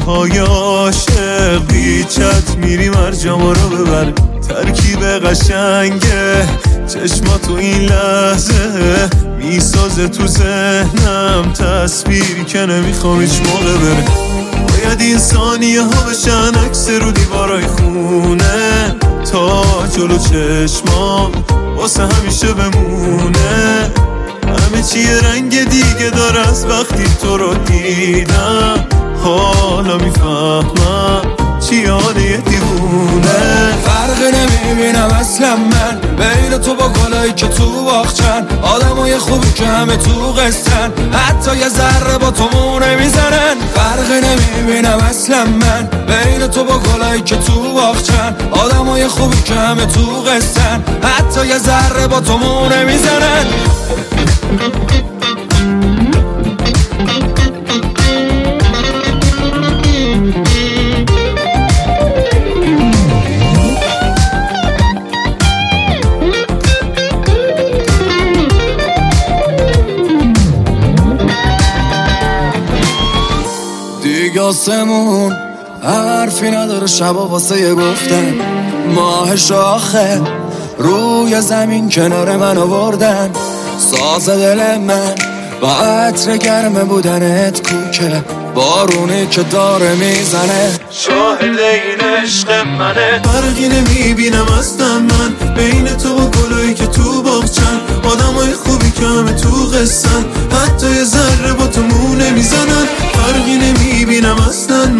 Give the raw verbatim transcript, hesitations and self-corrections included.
های عاشق بیچت میریم هر جامو رو ببر. ترکیب قشنگه چشماتو این لحظه میسازه تو ذهنم تصویری که نمیخوام هیچ موقع بره. باید این ثانیه ها بشن عکس رو دیوارای خونه تا جلو چشمام واسه همیشه بمونه. همه چی رنگ دیگه داره از وقتی تو رو دیدم. حالا میفهمم چی حاله یه دیوونه. فرقی نمیبینم اصلا من بین تو با گلایی که تو باغچن. آدمای خوبی که همه تو قصن حتی یه ذره با تو مو نمیزنن. فرقی نمیبینم اصلا من بین تو با گلایی که تو باغچن. آدمای خوبی که همه تو قصن حتی یه ذره با تو مو نمیزنن. دیگه آسمون حرفی نداره شبا واسه یه گفتن. ماه شاخه روی زمین کنار من آوردن. ساز دل من با عطر گرم بودنت کوکه بارونی که داره میزنه. شاهد این عشق منه. فرقی نمیبینم اصلا من بین تو و گلایی که تو باغچن. آدمای خوبی که همه تو قصن حتی یه ذره با تو مو نمیزنن. فرقی نمیبینم اصلا من